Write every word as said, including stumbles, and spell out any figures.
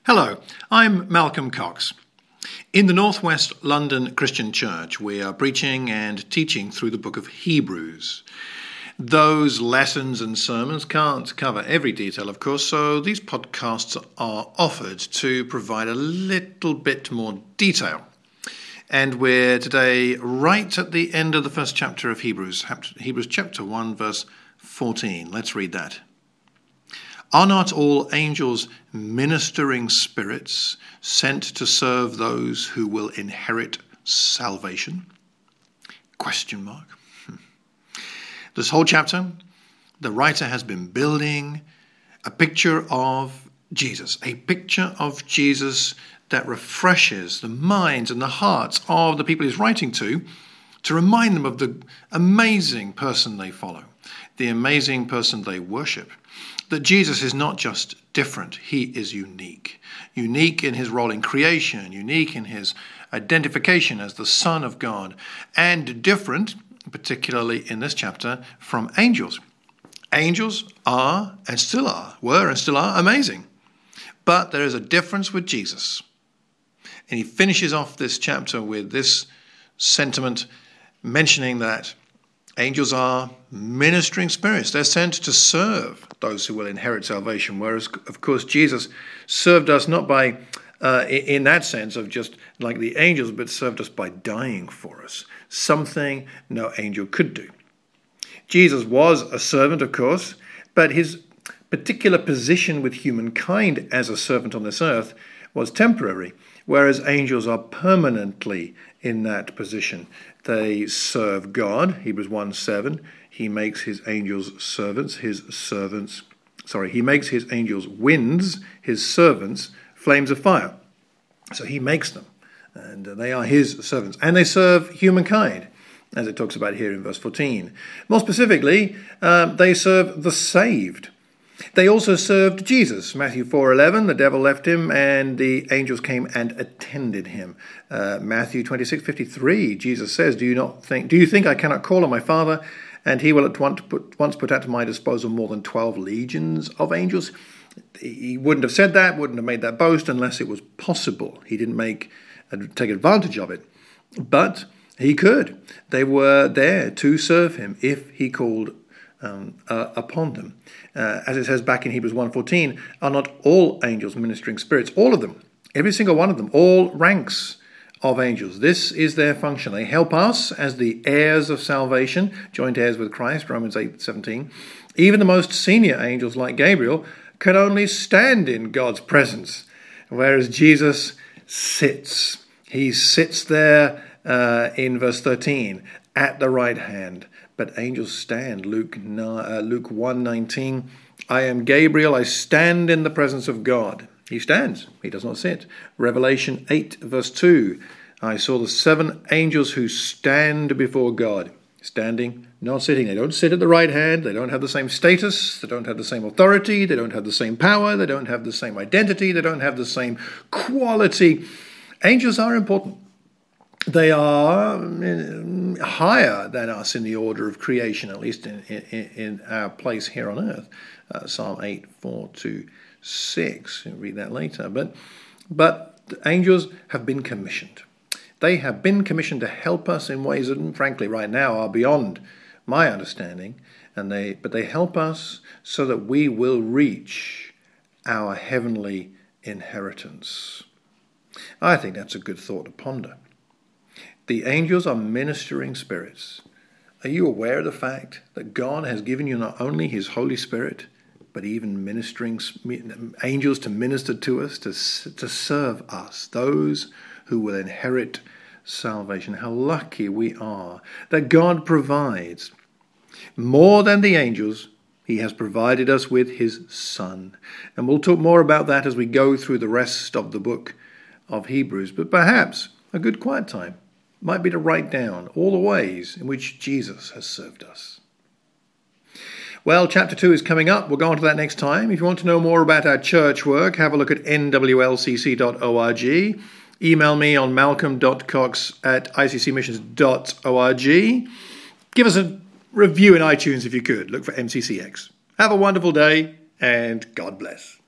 Hello, I'm Malcolm Cox. In the Northwest London Christian Church, we are preaching and teaching through the book of Hebrews. Those lessons and sermons can't cover every detail, of course, so these podcasts are offered to provide a little bit more detail. And we're today right at the end of the first chapter of Hebrews, Hebrews chapter one, verse fourteen. Let's read that. Are not all angels ministering spirits sent to serve those who will inherit salvation? Question mark. Hmm. This whole chapter, the writer has been building a picture of Jesus, a picture of Jesus that refreshes the minds and the hearts of the people he's writing to, to remind them of the amazing person they follow, the amazing person they worship. That Jesus is not just different, he is unique. Unique in his role in creation, unique in his identification as the Son of God, and different, particularly in this chapter, from angels. Angels are, and still are, were and still are, amazing. But there is a difference with Jesus. And he finishes off this chapter with this sentiment, mentioning that angels are ministering spirits. They're sent to serve those who will inherit salvation, whereas, of course, Jesus served us not by, uh, in that sense of just like the angels, but served us by dying for us, something no angel could do. Jesus was a servant, of course, but his particular position with humankind as a servant on this earth was temporary, whereas angels are permanently in that position. They serve God, Hebrews one seven. He makes his angels servants, his servants, sorry, he makes his angels winds, his servants flames of fire. So he makes them, and they are his servants. And they serve humankind, as it talks about here in verse fourteen. More specifically, uh, they serve the saved. They also served Jesus. Matthew four eleven, the devil left him and the angels came and attended him. Uh, Matthew twenty-six fifty-three, Jesus says, Do you not think? Do you think I cannot call on my Father, and he will at once put, once put at my disposal more than twelve legions of angels? He wouldn't have said that, wouldn't have made that boast unless it was possible. He didn't make take advantage of it. But he could. They were there to serve him if he called Um, uh, upon them. Uh, as it says back in Hebrews one fourteen, are not all angels ministering spirits? All of them, every single one of them, all ranks of angels. This is their function. They help us as the heirs of salvation, joint heirs with Christ, Romans eight seventeen. Even the most senior angels like Gabriel can only stand in God's presence, whereas Jesus sits. He sits there uh, in verse thirteen at the right hand. But angels stand. Luke uh, Luke one nineteen, I am Gabriel, I stand in the presence of God. He stands, he does not sit. Revelation eight verse two, I saw the seven angels who stand before God. Standing, not sitting. They don't sit at the right hand, they don't have the same status, they don't have the same authority, they don't have the same power, they don't have the same identity, they don't have the same quality. Angels are important. They are higher than us in the order of creation, at least in, in, in our place here on earth. Uh, Psalm eight, four to six. You'll read that later. But, but angels have been commissioned. They have been commissioned to help us in ways that, frankly, right now are beyond my understanding. And they, but they help us so that we will reach our heavenly inheritance. I think that's a good thought to ponder. The angels are ministering spirits. Are you aware of the fact that God has given you not only his Holy Spirit, but even ministering angels to minister to us, to, to serve us, those who will inherit salvation? How lucky we are that God provides. More than the angels, he has provided us with his Son. And we'll talk more about that as we go through the rest of the book of Hebrews. But perhaps a good quiet time might be to write down all the ways in which Jesus has served us. Well, chapter two is coming up. We'll go on to that next time. If you want to know more about our church work, have a look at n w l c c dot org. Email me on malcolm dot cox at i c c missions dot org. Give us a review in iTunes if you could. Look for M C C X. Have a wonderful day and God bless.